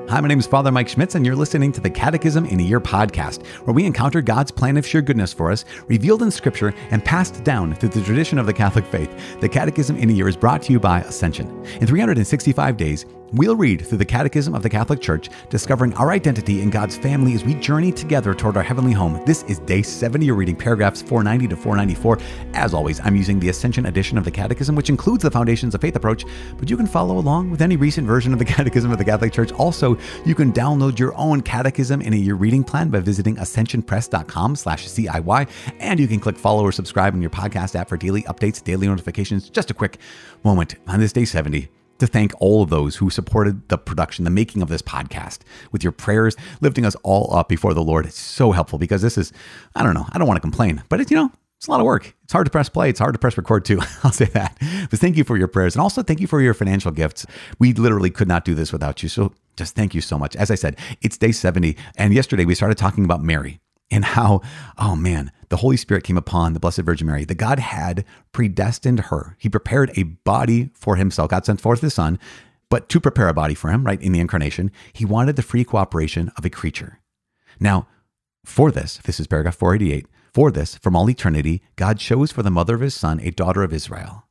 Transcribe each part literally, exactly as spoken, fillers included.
Hi, my name is Father Mike Schmitz, and you're listening to the Catechism in a Year podcast, where we encounter God's plan of sheer goodness for us, revealed in Scripture and passed down through the tradition of the Catholic faith. The Catechism in a Year is brought to you by Ascension. In three hundred sixty-five days, we'll read through the Catechism of the Catholic Church, discovering our identity in God's family as we journey together toward our heavenly home. This is day seventy. You're reading paragraphs four ninety to four ninety-four. As always, I'm using the Ascension edition of the Catechism, which includes the Foundations of Faith approach, but you can follow along with any recent version of the Catechism of the Catholic Church. Also, you can download your own Catechism in a Year reading plan by visiting ascensionpress.com slash CIY, and you can click follow or subscribe in your podcast app for daily updates, daily notifications. Just a quick moment on this day seventy to thank all of those who supported the production, the making of this podcast with your prayers, lifting us all up before the Lord. It's so helpful because this is, I don't know, I don't want to complain, but it's, you know, it's a lot of work. It's hard to press play. It's hard to press record too. I'll say that. But thank you for your prayers. And also thank you for your financial gifts. We literally could not do this without you. So just thank you so much. As I said, it's day seventy. And yesterday we started talking about Mary and how, oh man, the Holy Spirit came upon the Blessed Virgin Mary. That God had predestined her. He prepared a body for himself. God sent forth his son, but to prepare a body for him, right, in the incarnation, he wanted the free cooperation of a creature. Now, for this, this is paragraph four eighty-eight, for this, from all eternity, God chose for the mother of his son a daughter of Israel.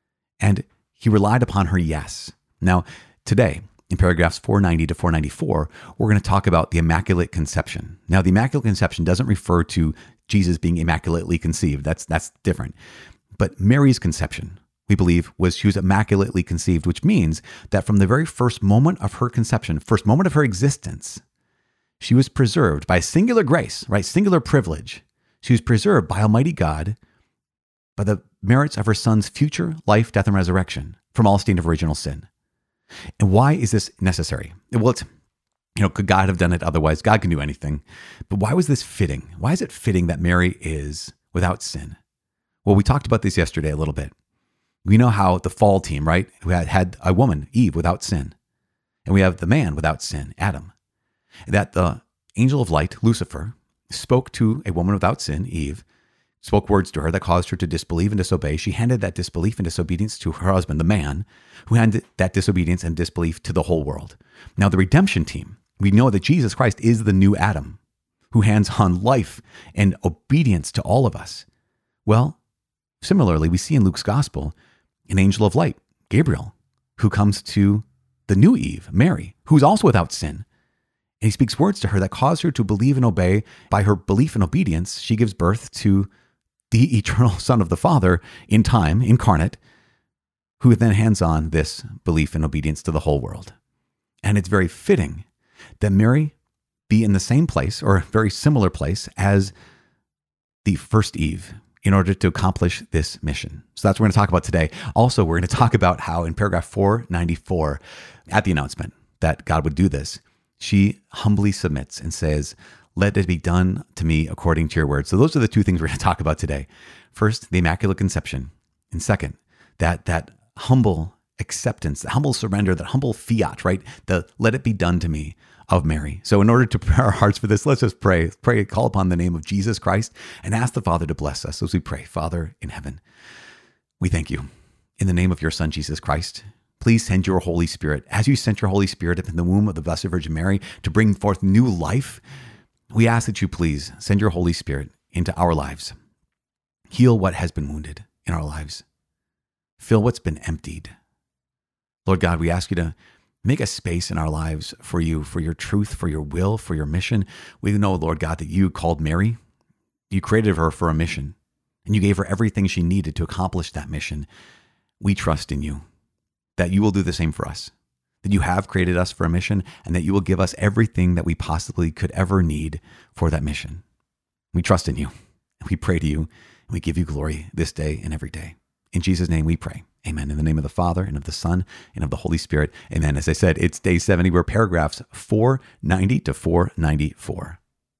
And he relied upon her yes. Now, today, in paragraphs four ninety to four ninety-four, we're going to talk about the Immaculate Conception. Now, the Immaculate Conception doesn't refer to Jesus being immaculately conceived. That's that's different. But Mary's conception, we believe, was she was immaculately conceived, which means that from the very first moment of her conception, first moment of her existence, she was preserved by singular grace, right? Singular privilege. She was preserved by Almighty God by the merits of her son's future life, death, and resurrection from all stain of original sin. And why is this necessary? Well, it's, you know, could God have done it otherwise? God can do anything. But why was this fitting? Why is it fitting that Mary is without sin? Well, we talked about this yesterday a little bit. We know how the fall team, right, who had, had a woman, Eve, without sin. And we have the man without sin, Adam. That the angel of light, Lucifer, spoke to a woman without sin, Eve, spoke words to her that caused her to disbelieve and disobey. She handed that disbelief and disobedience to her husband, the man, who handed that disobedience and disbelief to the whole world. Now, the redemption team, we know that Jesus Christ is the new Adam, who hands on life and obedience to all of us. Well, similarly, we see in Luke's gospel an angel of light, Gabriel, who comes to the new Eve, Mary, who is also without sin. And he speaks words to her that cause her to believe and obey. By her belief and obedience, she gives birth to the eternal Son of the Father in time, incarnate, who then hands on this belief and obedience to the whole world. And it's very fitting that Mary be in the same place or a very similar place as the first Eve in order to accomplish this mission. So that's what we're going to talk about today. Also, we're going to talk about how in paragraph four ninety-four, at the announcement that God would do this, she humbly submits and says, "Let it be done to me according to your word." So those are the two things we're going to talk about today. First, the Immaculate Conception. And second, that that humble acceptance, the humble surrender, that humble fiat, right? The let it be done to me of Mary. So in order to prepare our hearts for this, let's just pray. Pray, call upon the name of Jesus Christ and ask the Father to bless us as we pray. Father in heaven, we thank you. In the name of your Son, Jesus Christ, please send your Holy Spirit, as you sent your Holy Spirit up in the womb of the Blessed Virgin Mary to bring forth new life. We ask that you please send your Holy Spirit into our lives. Heal what has been wounded in our lives. Fill what's been emptied. Lord God, we ask you to make a space in our lives for you, for your truth, for your will, for your mission. We know, Lord God, that you called Mary. You created her for a mission, and you gave her everything she needed to accomplish that mission. We trust in you that you will do the same for us, that you have created us for a mission, and that you will give us everything that we possibly could ever need for that mission. We trust in you, and we pray to you, and we give you glory this day and every day. In Jesus' name we pray. Amen. In the name of the Father, and of the Son, and of the Holy Spirit. Amen. As I said, it's day seventy. We're paragraphs four ninety to four ninety-four.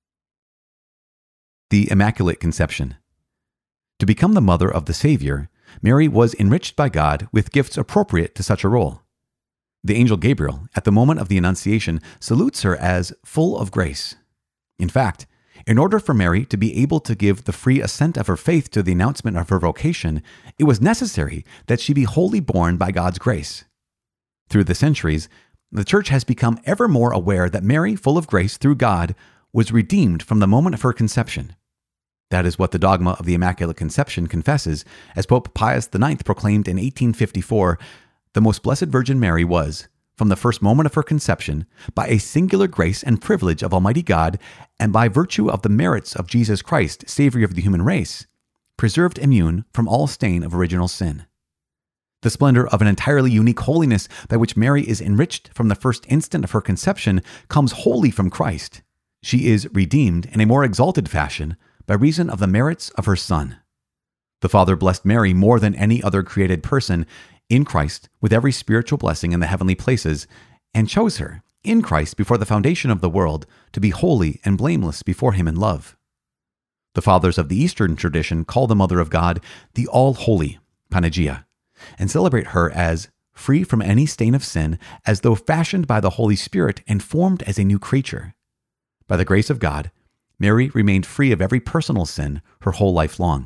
The Immaculate Conception. To become the mother of the Savior, Mary was enriched by God with gifts appropriate to such a role. The angel Gabriel, at the moment of the Annunciation, salutes her as full of grace. In fact, in order for Mary to be able to give the free assent of her faith to the announcement of her vocation, it was necessary that she be wholly born by God's grace. Through the centuries, The church has become ever more aware that Mary, full of grace through God, was redeemed from the moment of her conception. That is what the dogma of the Immaculate Conception confesses, as Pope Pius the Ninth proclaimed in eighteen fifty-four, the Most Blessed Virgin Mary was, from the first moment of her conception, by a singular grace and privilege of Almighty God, and by virtue of the merits of Jesus Christ, Savior of the human race, preserved immune from all stain of original sin. The splendor of an entirely unique holiness by which Mary is enriched from the first instant of her conception comes wholly from Christ. She is redeemed in a more exalted fashion by reason of the merits of her Son. The Father blessed Mary more than any other created person in Christ with every spiritual blessing in the heavenly places, and chose her, in Christ before the foundation of the world, to be holy and blameless before him in love. The fathers of the Eastern tradition call the Mother of God the All-Holy, Panagia, and celebrate her as free from any stain of sin, as though fashioned by the Holy Spirit and formed as a new creature. By the grace of God, Mary remained free of every personal sin her whole life long.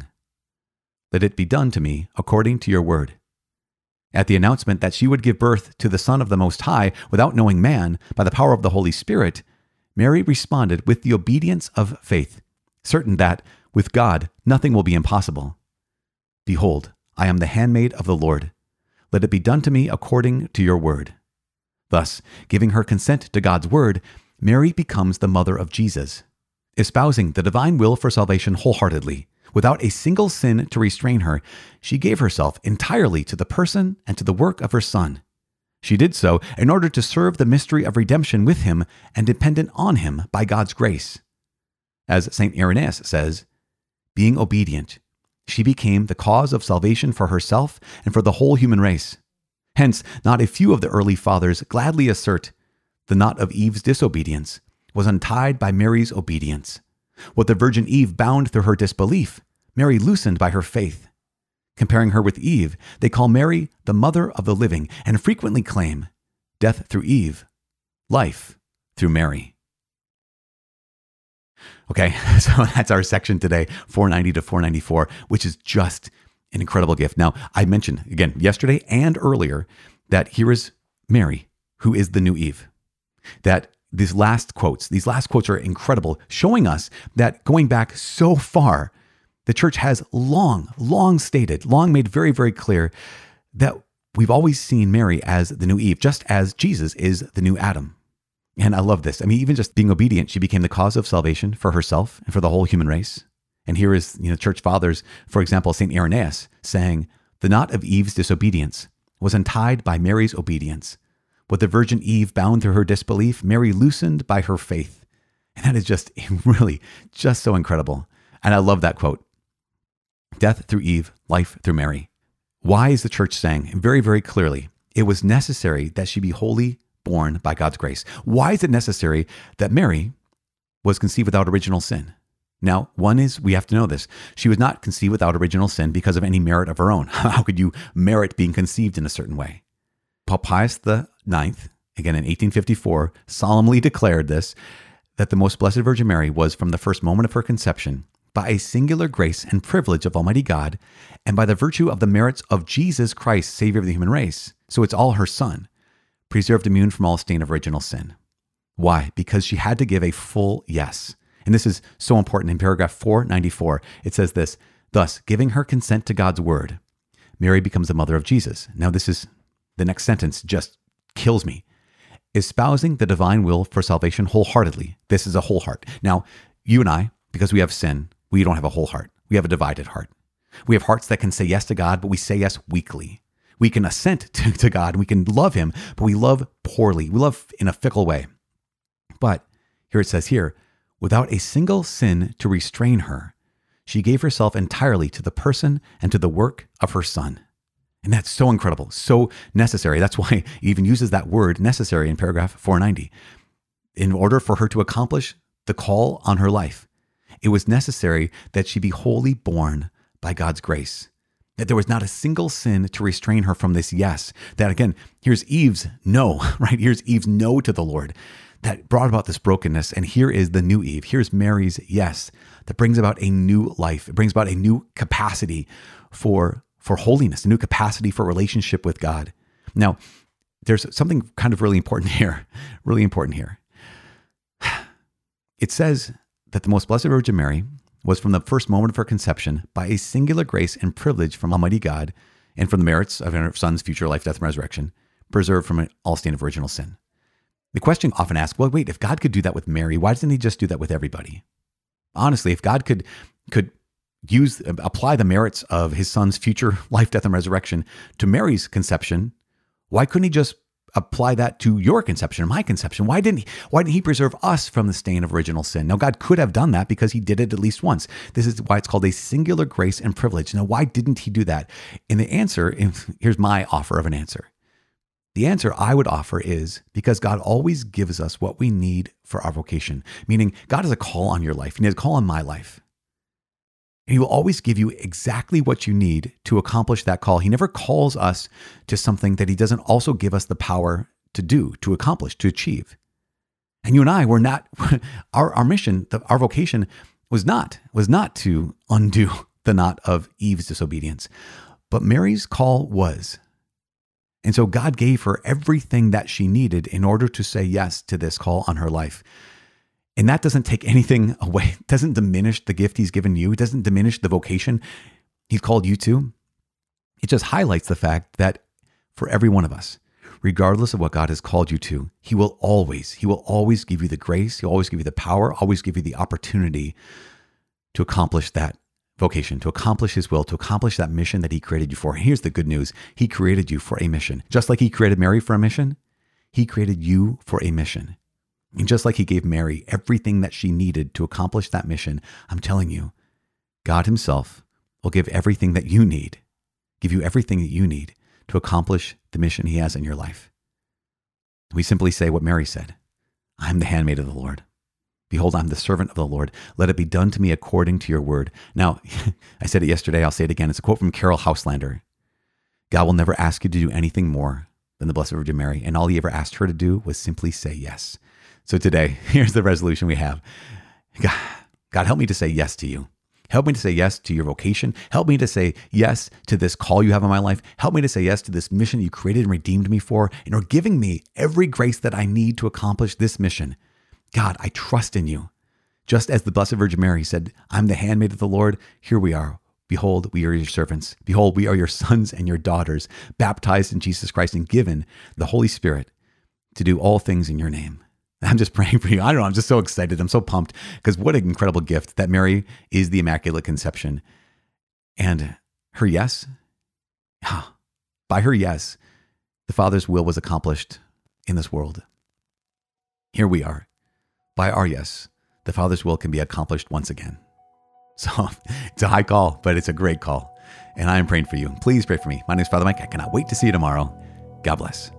Let it be done to me according to your word. At the announcement that she would give birth to the Son of the Most High without knowing man, by the power of the Holy Spirit, Mary responded with the obedience of faith, certain that, with God, nothing will be impossible. Behold, I am the handmaid of the Lord. Let it be done to me according to your word. Thus, giving her consent to God's word, Mary becomes the mother of Jesus, espousing the divine will for salvation wholeheartedly. Without a single sin to restrain her, she gave herself entirely to the person and to the work of her Son. She did so in order to serve the mystery of redemption with him and dependent on him by God's grace. As Saint Irenaeus says, being obedient, she became the cause of salvation for herself and for the whole human race. Hence, not a few of the early fathers gladly assert the knot of Eve's disobedience was untied by Mary's obedience. What the Virgin Eve bound through her disbelief, Mary loosened by her faith. Comparing her with Eve, they call Mary the mother of the living and frequently claim death through Eve, life through Mary. Okay, so that's our section today, four ninety to four ninety-four, which is just an incredible gift. Now, I mentioned, again, yesterday and earlier, that here is Mary, who is the new Eve. That these last quotes, these last quotes are incredible, showing us that going back so far, the church has long, long stated, long made very, very clear that we've always seen Mary as the new Eve, just as Jesus is the new Adam. And I love this. I mean, even just being obedient, she became the cause of salvation for herself and for the whole human race. And here is, you know, church fathers, for example, Saint Irenaeus, saying, the knot of Eve's disobedience was untied by Mary's obedience. What the Virgin Eve bound through her disbelief, Mary loosened by her faith. And that is just really just so incredible. And I love that quote. Death through Eve, life through Mary. Why is the church saying very, very clearly, it was necessary that she be wholly born by God's grace? Why is it necessary that Mary was conceived without original sin? Now, one is, we have to know this. She was not conceived without original sin because of any merit of her own. How could you merit being conceived in a certain way? Pope Pius the Ninth, again in eighteen fifty-four, solemnly declared this, that the Most Blessed Virgin Mary was from the first moment of her conception, by a singular grace and privilege of Almighty God, and by the virtue of the merits of Jesus Christ, Savior of the human race, so it's all her Son, preserved immune from all stain of original sin. Why? Because she had to give a full yes. And this is so important. In paragraph four ninety-four, it says this, thus, giving her consent to God's word, Mary becomes the mother of Jesus. Now this is, the next sentence just kills me. Espousing the divine will for salvation wholeheartedly. This is a whole heart. Now, you and I, because we have sin, we don't have a whole heart. We have a divided heart. We have hearts that can say yes to God, but we say yes weakly. We can assent to, to God, and we can love him, but we love poorly. We love in a fickle way. But here it says here, without a single sin to restrain her, she gave herself entirely to the person and to the work of her Son. And that's so incredible, so necessary. That's why he even uses that word necessary in paragraph four ninety. In order for her to accomplish the call on her life, it was necessary that she be wholly born by God's grace. That there was not a single sin to restrain her from this yes. That again, here's Eve's no, right? Here's Eve's no to the Lord that brought about this brokenness. And here is the new Eve. Here's Mary's yes that brings about a new life. It brings about a new capacity for, for holiness, a new capacity for relationship with God. Now, there's something kind of really important here, really important here. It says that the most blessed Virgin Mary was from the first moment of her conception by a singular grace and privilege from Almighty God and from the merits of her Son's future life, death, and resurrection, preserved from all stain of original sin. The question often asked, well, wait, if God could do that with Mary, why doesn't he just do that with everybody? Honestly, if God could could use, apply the merits of his Son's future life, death, and resurrection to Mary's conception, why couldn't he just apply that to your conception or my conception? Why didn't he, why didn't he preserve us from the stain of original sin? Now, God could have done that because he did it at least once. This is why it's called a singular grace and privilege. Now, why didn't he do that? And the answer, here's my offer of an answer. The answer I would offer is because God always gives us what we need for our vocation, meaning God has a call on your life and he has a call on my life. And he will always give you exactly what you need to accomplish that call. He never calls us to something that he doesn't also give us the power to do, to accomplish, to achieve. And you and I were not, our, our mission, the, our vocation was not, was not to undo the knot of Eve's disobedience, but Mary's call was. And so God gave her everything that she needed in order to say yes to this call on her life. And that doesn't take anything away. It doesn't diminish the gift he's given you. It doesn't diminish the vocation he's called you to. It just highlights the fact that for every one of us, regardless of what God has called you to, he will always, he will always give you the grace. He'll always give you the power, always give you the opportunity to accomplish that vocation, to accomplish his will, to accomplish that mission that he created you for. And here's the good news. He created you for a mission. Just like he created Mary for a mission, he created you for a mission. And just like he gave Mary everything that she needed to accomplish that mission, I'm telling you, God himself will give everything that you need, give you everything that you need to accomplish the mission he has in your life. We simply say what Mary said, I am the handmaid of the Lord. Behold, I'm the servant of the Lord. Let it be done to me according to your word. Now, I said it yesterday. I'll say it again. It's a quote from Carol Houselander. God will never ask you to do anything more than the Blessed Virgin Mary. And all he ever asked her to do was simply say yes. So today, here's the resolution we have. God, God, help me to say yes to you. Help me to say yes to your vocation. Help me to say yes to this call you have in my life. Help me to say yes to this mission you created and redeemed me for, and are giving me every grace that I need to accomplish this mission. God, I trust in you. Just as the Blessed Virgin Mary said, I'm the handmaid of the Lord, here we are. Behold, we are your servants. Behold, we are your sons and your daughters, baptized in Jesus Christ and given the Holy Spirit to do all things in your name. I'm just praying for you. I don't know. I'm just so excited. I'm so pumped because what an incredible gift that Mary is the Immaculate Conception. And her yes, by her yes, the Father's will was accomplished in this world. Here we are. By our yes, the Father's will can be accomplished once again. So it's a high call, but it's a great call. And I am praying for you. Please pray for me. My name is Father Mike. I cannot wait to see you tomorrow. God bless.